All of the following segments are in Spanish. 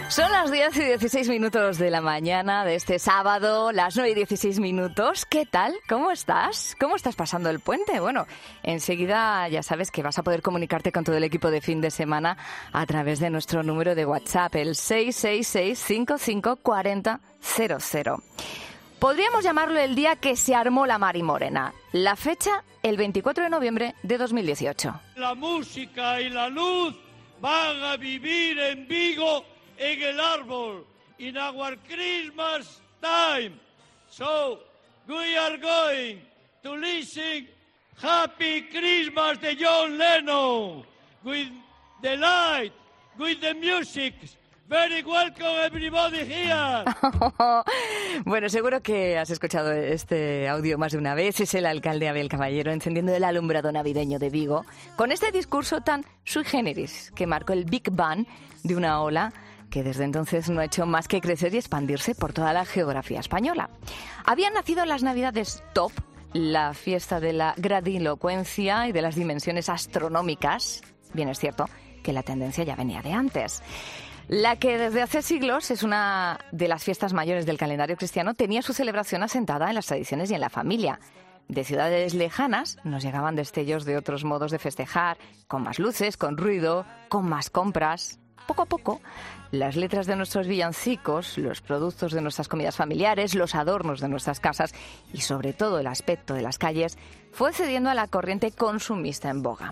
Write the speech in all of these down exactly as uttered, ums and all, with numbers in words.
Son las diez y dieciséis minutos de la mañana de este sábado, las nueve y dieciséis minutos. ¿Qué tal? ¿Cómo estás? ¿Cómo estás pasando el puente? Bueno, enseguida ya sabes que vas a poder comunicarte con todo el equipo de fin de semana a través de nuestro número de WhatsApp, el seis seis seis, cinco cinco cuatro cero cero cero. Podríamos llamarlo el día que se armó la Marimorena. La fecha, el veinticuatro de noviembre de dos mil dieciocho. La música y la luz van a vivir en Vigo en el árbol, in our Christmas time. So, we are going to listen Happy Christmas de John Lennon, with the light, with the music. Very welcome everybody here. Bueno, seguro que has escuchado este audio más de una vez. Es el alcalde Abel Caballero encendiendo el alumbrado navideño de Vigo con este discurso tan sui generis que marcó el Big Bang de una ola que desde entonces no ha hecho más que crecer y expandirse por toda la geografía española. Habían nacido las Navidades Top, la fiesta de la grandilocuencia y de las dimensiones astronómicas. Bien, es cierto que la tendencia ya venía de antes. La que desde hace siglos es una de las fiestas mayores del calendario cristiano, tenía su celebración asentada en las tradiciones y en la familia. De ciudades lejanas nos llegaban destellos de otros modos de festejar, con más luces, con ruido, con más compras. Poco a poco, las letras de nuestros villancicos, los productos de nuestras comidas familiares, los adornos de nuestras casas y sobre todo el aspecto de las calles fue cediendo a la corriente consumista en boga.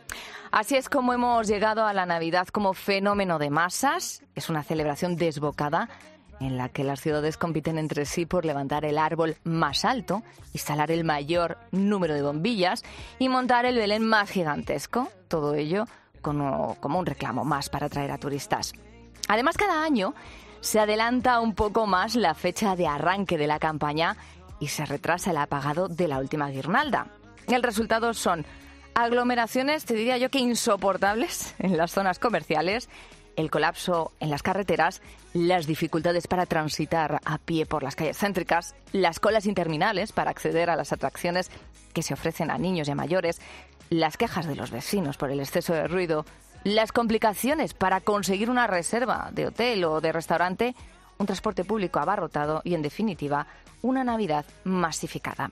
Así es como hemos llegado a la Navidad como fenómeno de masas. Es una celebración desbocada en la que las ciudades compiten entre sí por levantar el árbol más alto, instalar el mayor número de bombillas y montar el Belén más gigantesco. Todo ello como, como un reclamo más para atraer a turistas. Además, cada año se adelanta un poco más la fecha de arranque de la campaña y se retrasa el apagado de la última guirnalda. El resultado son aglomeraciones, te diría yo que insoportables en las zonas comerciales, el colapso en las carreteras, las dificultades para transitar a pie por las calles céntricas, las colas interminables para acceder a las atracciones que se ofrecen a niños y a mayores, las quejas de los vecinos por el exceso de ruido, las complicaciones para conseguir una reserva de hotel o de restaurante, un transporte público abarrotado y, en definitiva, una Navidad masificada.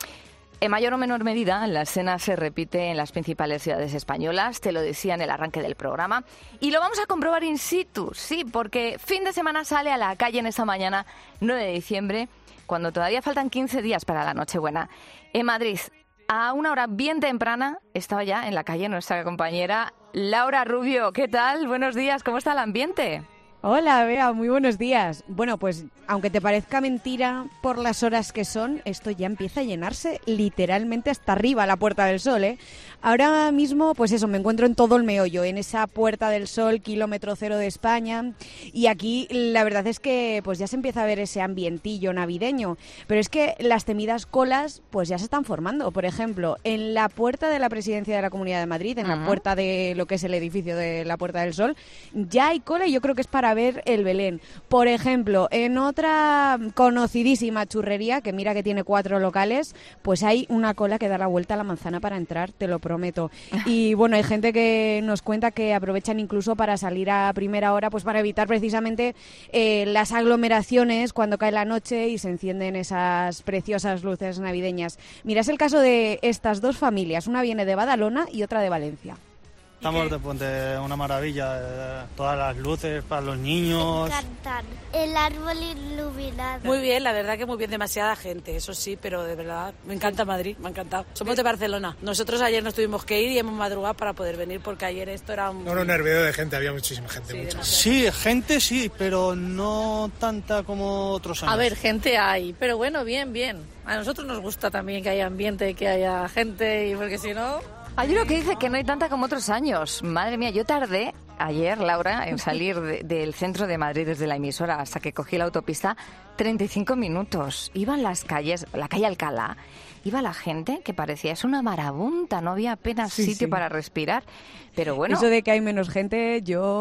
En mayor o menor medida, la escena se repite en las principales ciudades españolas, te lo decía en el arranque del programa, y lo vamos a comprobar in situ, sí, porque fin de semana sale a la calle en esta mañana, nueve de diciembre, cuando todavía faltan quince días para la Nochebuena. En Madrid, a una hora bien temprana, estaba ya en la calle nuestra compañera Laura Rubio. ¿Qué tal? Buenos días, ¿cómo está el ambiente? Hola, Bea, muy buenos días. Bueno, pues aunque te parezca mentira por las horas que son, esto ya empieza a llenarse literalmente hasta arriba la Puerta del Sol, ¿eh? Ahora mismo, pues eso, me encuentro en todo el meollo, en esa Puerta del Sol, kilómetro cero de España, y aquí la verdad es que pues ya se empieza a ver ese ambientillo navideño, pero es que las temidas colas pues ya se están formando. Por ejemplo, en la puerta de la Presidencia de la Comunidad de Madrid, en uh-huh. la puerta de lo que es el edificio de la Puerta del Sol, ya hay cola y yo creo que es para ver el Belén. Por ejemplo, en otra conocidísima churrería, que mira que tiene cuatro locales, pues hay una cola que da la vuelta a la manzana para entrar, te lo prometo. Y bueno, hay gente que nos cuenta que aprovechan incluso para salir a primera hora, pues para evitar precisamente eh, las aglomeraciones cuando cae la noche y se encienden esas preciosas luces navideñas. Mira, es el caso de estas dos familias, una viene de Badalona y otra de Valencia. Estamos de puente, una maravilla, eh, todas las luces para los niños. Me encantan, el árbol iluminado. Muy bien, la verdad que muy bien, demasiada gente, eso sí, pero de verdad, me encanta Madrid, me ha encantado. Somos de Barcelona, nosotros ayer nos tuvimos que ir y hemos madrugado para poder venir porque ayer esto era un... No, no, nervio de gente, había muchísima gente. Sí, mucha. sí, gente sí, pero no tanta como otros años. A ver, gente hay, pero bueno, bien, bien. A nosotros nos gusta también que haya ambiente, que haya gente, y porque si no... Hay uno que dice que no hay tanta como otros años. Madre mía, yo tardé ayer, Laura, en salir de, del centro de Madrid desde la emisora hasta que cogí la autopista, treinta y cinco minutos. Iban las calles, la calle Alcalá, iba la gente que parecía es una marabunta, no había apenas sí, sitio sí. para respirar. Pero bueno... Eso de que hay menos gente,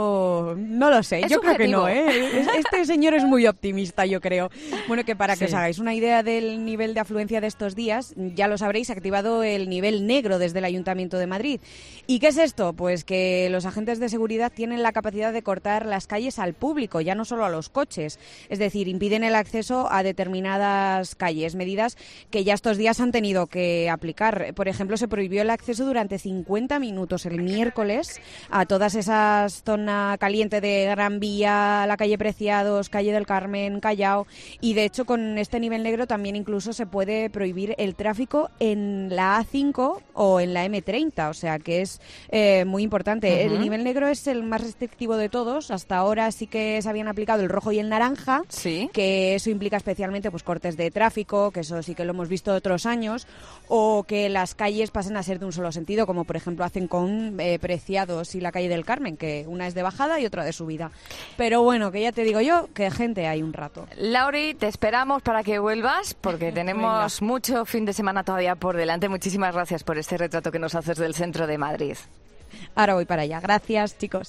yo no lo sé. Yo subjetivo. Creo que no, ¿eh? Este señor es muy optimista, yo creo. Bueno, que para que sí. os hagáis una idea del nivel de afluencia de estos días, ya lo sabréis, activado el nivel negro desde el Ayuntamiento de Madrid. ¿Y qué es esto? Pues que los agentes de seguridad ciudad tienen la capacidad de cortar las calles al público, ya no solo a los coches. Es decir, impiden el acceso a determinadas calles, medidas que ya estos días han tenido que aplicar. Por ejemplo, se prohibió el acceso durante cincuenta minutos el miércoles a todas esas zonas calientes de Gran Vía, la calle Preciados, calle del Carmen, Callao, y de hecho con este nivel negro también incluso se puede prohibir el tráfico en la A cinco o en la eme treinta, o sea que es eh, muy importante. Uh-huh. El nivel negro es el más restrictivo de todos. Hasta ahora sí que se habían aplicado el rojo y el naranja, ¿sí? Que eso implica especialmente pues cortes de tráfico, que eso sí que lo hemos visto otros años, o que las calles pasen a ser de un solo sentido, como por ejemplo hacen con eh, Preciados y la calle del Carmen, que una es de bajada y otra de subida. Pero bueno, que ya te digo yo, que gente hay un rato. Lauri, te esperamos para que vuelvas, porque tenemos Venga. mucho fin de semana todavía por delante. Muchísimas gracias por este retrato que nos haces del centro de Madrid. Ahora voy para allá. Gracias, chicos.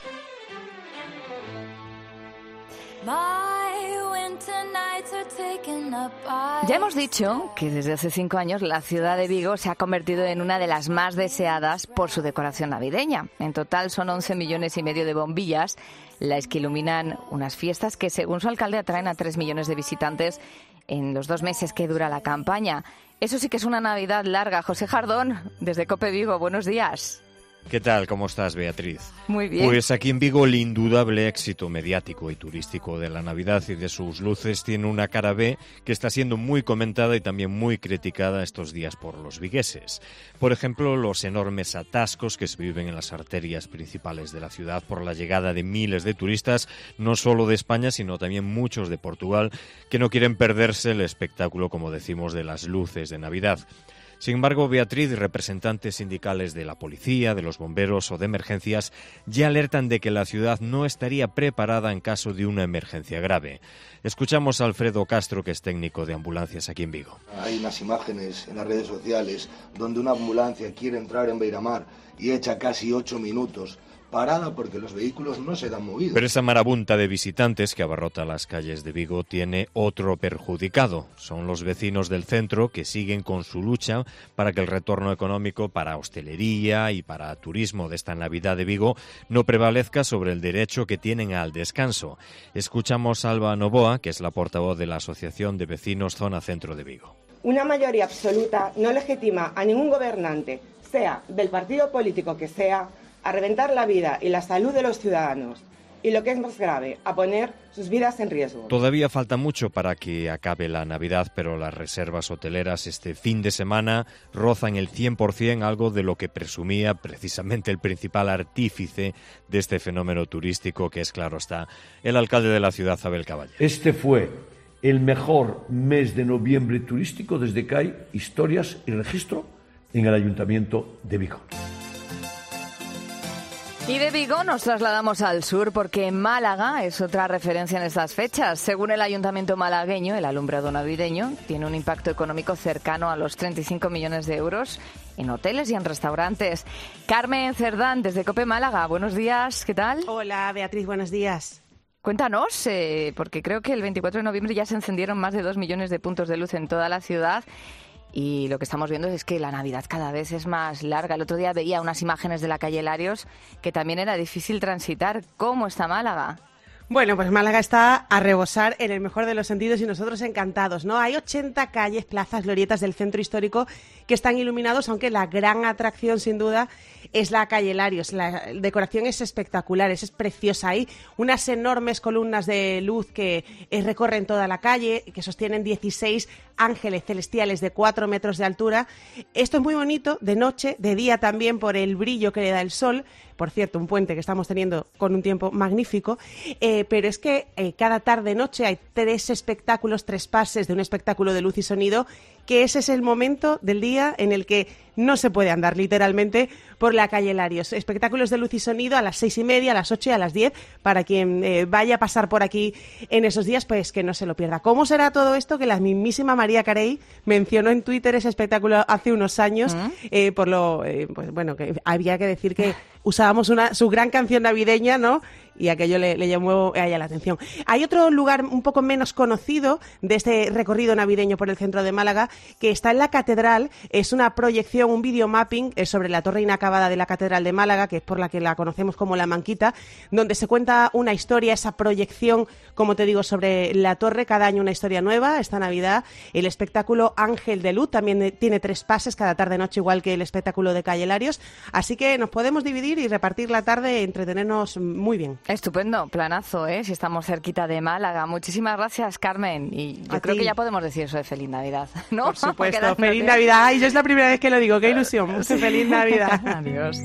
Ya hemos dicho que desde hace cinco años la ciudad de Vigo se ha convertido en una de las más deseadas por su decoración navideña. En total son once millones y medio de bombillas las que iluminan unas fiestas que, según su alcalde, atraen a tres millones de visitantes en los dos meses que dura la campaña. Eso sí que es una Navidad larga. José Jardón, desde COPE Vigo, buenos días. ¿Qué tal? ¿Cómo estás, Beatriz? Muy bien. Pues aquí en Vigo el indudable éxito mediático y turístico de la Navidad y de sus luces tiene una cara B que está siendo muy comentada y también muy criticada estos días por los vigueses. Por ejemplo, los enormes atascos que se viven en las arterias principales de la ciudad por la llegada de miles de turistas, no solo de España, sino también muchos de Portugal, que no quieren perderse el espectáculo, como decimos, de las luces de Navidad. Sin embargo, Beatriz, representantes sindicales de la policía, de los bomberos o de emergencias ya alertan de que la ciudad no estaría preparada en caso de una emergencia grave. Escuchamos a Alfredo Castro, que es técnico de ambulancias aquí en Vigo. Hay unas imágenes en las redes sociales donde una ambulancia quiere entrar en Beiramar y echa casi ocho minutos parada porque los vehículos no se dan movidos. Pero esa marabunta de visitantes que abarrota las calles de Vigo tiene otro perjudicado. Son los vecinos del centro que siguen con su lucha para que el retorno económico para hostelería y para turismo de esta Navidad de Vigo no prevalezca sobre el derecho que tienen al descanso. Escuchamos a Alba Novoa, que es la portavoz de la Asociación de Vecinos Zona Centro de Vigo. Una mayoría absoluta no legitima a ningún gobernante, sea del partido político que sea, a reventar la vida y la salud de los ciudadanos y, lo que es más grave, a poner sus vidas en riesgo. Todavía falta mucho para que acabe la Navidad, pero las reservas hoteleras este fin de semana rozan el cien por ciento, algo de lo que presumía precisamente el principal artífice de este fenómeno turístico, que es, claro está, el alcalde de la ciudad, Abel Caballero. Este fue el mejor mes de noviembre turístico desde que hay historias y registro en el Ayuntamiento de Vigo. Y de Vigo nos trasladamos al sur porque Málaga es otra referencia en estas fechas. Según el Ayuntamiento malagueño, el alumbrado navideño tiene un impacto económico cercano a los treinta y cinco millones de euros en hoteles y en restaurantes. Carmen Cerdán, desde COPE Málaga. Buenos días, ¿qué tal? Hola, Beatriz, buenos días. Cuéntanos, eh, porque creo que el veinticuatro de noviembre ya se encendieron más de dos millones de puntos de luz en toda la ciudad. Y lo que estamos viendo es que la Navidad cada vez es más larga. El otro día veía unas imágenes de la calle Larios que también era difícil transitar. ¿Cómo está Málaga? Bueno, pues Málaga está a rebosar en el mejor de los sentidos y nosotros encantados, ¿no? Hay ochenta calles, plazas, glorietas del centro histórico que están iluminados, aunque la gran atracción, sin duda, es la calle Larios. La decoración es espectacular, es, es preciosa. Hay unas enormes columnas de luz que eh, recorren toda la calle, que sostienen dieciséis ángeles celestiales de cuatro metros de altura. Esto es muy bonito, de noche, de día también, por el brillo que le da el sol. Por cierto, un puente que estamos teniendo con un tiempo magnífico, eh, pero es que eh, cada tarde-noche hay tres espectáculos, tres pases de un espectáculo de luz y sonido, que ese es el momento del día en el que no se puede andar literalmente por la calle Larios. Espectáculos de luz y sonido a las seis y media, a las ocho y a las diez, para quien eh, vaya a pasar por aquí en esos días, pues que no se lo pierda. ¿Cómo será todo esto? Que la mismísima María Carey mencionó en Twitter ese espectáculo hace unos años, ¿Mm? eh, por lo, eh, pues bueno, que había que decir que usábamos una, su gran canción navideña, ¿no? Y aquello le, le llamó a ella la atención. Hay otro lugar un poco menos conocido de este recorrido navideño por el centro de Málaga, que está en la Catedral. Es una proyección, un videomapping eh, sobre la torre inacabada de la Catedral de Málaga, que es por la que la conocemos como La Manquita, donde se cuenta una historia, esa proyección, como te digo, sobre la torre. Cada año una historia nueva. Esta Navidad el espectáculo Ángel de Luz también tiene tres pases cada tarde-noche, igual que el espectáculo de Calle Larios. Así que nos podemos dividir y repartir la tarde, entretenernos muy bien. Estupendo, planazo, ¿eh? Si estamos cerquita de Málaga. Muchísimas gracias, Carmen. Y yo A creo ti. que ya podemos decir eso de Feliz Navidad, ¿no? Por supuesto, Quedándonos feliz bien. Navidad. Ay, yo es la primera vez que lo digo, qué ilusión. Feliz Navidad. Adiós.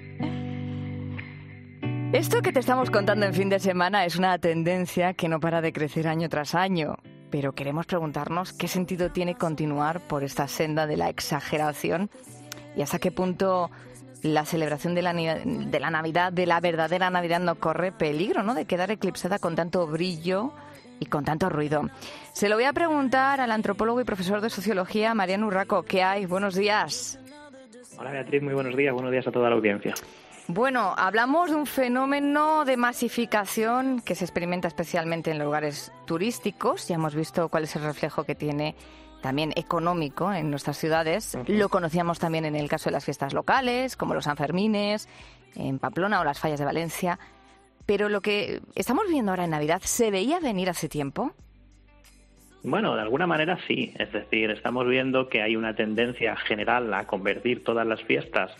Esto que te estamos contando en fin de semana es una tendencia que no para de crecer año tras año. Pero queremos preguntarnos qué sentido tiene continuar por esta senda de la exageración y hasta qué punto la celebración de la, de la Navidad, de la verdadera Navidad, no corre peligro, ¿no?, de quedar eclipsada con tanto brillo y con tanto ruido. Se lo voy a preguntar al antropólogo y profesor de sociología, Mariano Urraco. ¿Qué hay? Buenos días. Hola Beatriz, muy buenos días. Buenos días a toda la audiencia. Bueno, hablamos de un fenómeno de masificación que se experimenta especialmente en los lugares turísticos. Ya hemos visto cuál es el reflejo que tiene también económico en nuestras ciudades. Lo conocíamos también en el caso de las fiestas locales, como los Sanfermines, en Pamplona o las Fallas de Valencia. Pero lo que estamos viendo ahora en Navidad, ¿se veía venir hace tiempo? Bueno, de alguna manera sí. Es decir, estamos viendo que hay una tendencia general a convertir todas las fiestas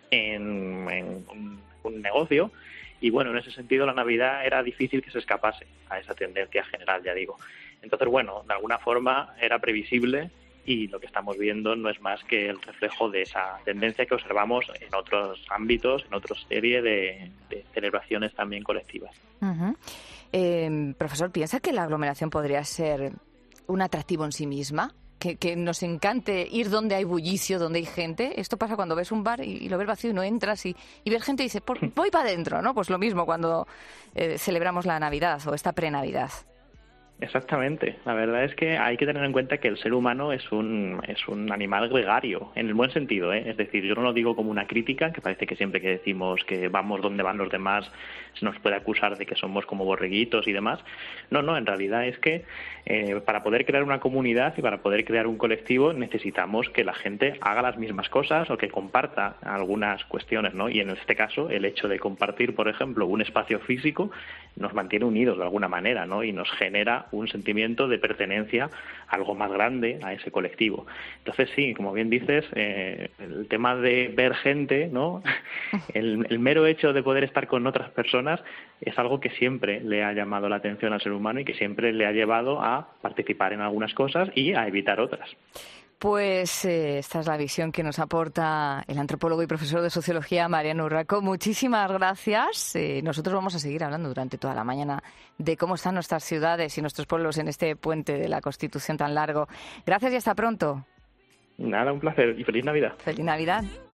en, en un, un negocio. Y bueno, en ese sentido la Navidad era difícil que se escapase a esa tendencia general, ya digo. Entonces, bueno, de alguna forma era previsible y lo que estamos viendo no es más que el reflejo de esa tendencia que observamos en otros ámbitos, en otra serie de, de celebraciones también colectivas. Uh-huh. Eh, profesor, ¿piensa que la aglomeración podría ser un atractivo en sí misma? Que, que nos encante ir donde hay bullicio, donde hay gente. Esto pasa cuando ves un bar y, y lo ves vacío y no entras y, y ves gente y dices, "Por, voy para adentro", ¿no? Pues lo mismo cuando eh, celebramos la Navidad o esta pre-Navidad. Exactamente. La verdad es que hay que tener en cuenta que el ser humano es un es un animal gregario, en el buen sentido, ¿eh? Es decir, yo no lo digo como una crítica, que parece que siempre que decimos que vamos donde van los demás se nos puede acusar de que somos como borreguitos y demás. No, no, en realidad es que eh, para poder crear una comunidad y para poder crear un colectivo necesitamos que la gente haga las mismas cosas o que comparta algunas cuestiones, ¿no? Y en este caso, el hecho de compartir, por ejemplo, un espacio físico nos mantiene unidos de alguna manera, ¿no? Y nos genera un sentimiento de pertenencia a algo más grande, a ese colectivo. Entonces sí, como bien dices, eh, el tema de ver gente, ¿no? El, el mero hecho de poder estar con otras personas es algo que siempre le ha llamado la atención al ser humano y que siempre le ha llevado a participar en algunas cosas y a evitar otras. Pues eh, esta es la visión que nos aporta el antropólogo y profesor de sociología Mariano Urraco. Muchísimas gracias. Eh, nosotros vamos a seguir hablando durante toda la mañana de cómo están nuestras ciudades y nuestros pueblos en este puente de la Constitución tan largo. Gracias y hasta pronto. Nada, un placer y feliz Navidad. Feliz Navidad.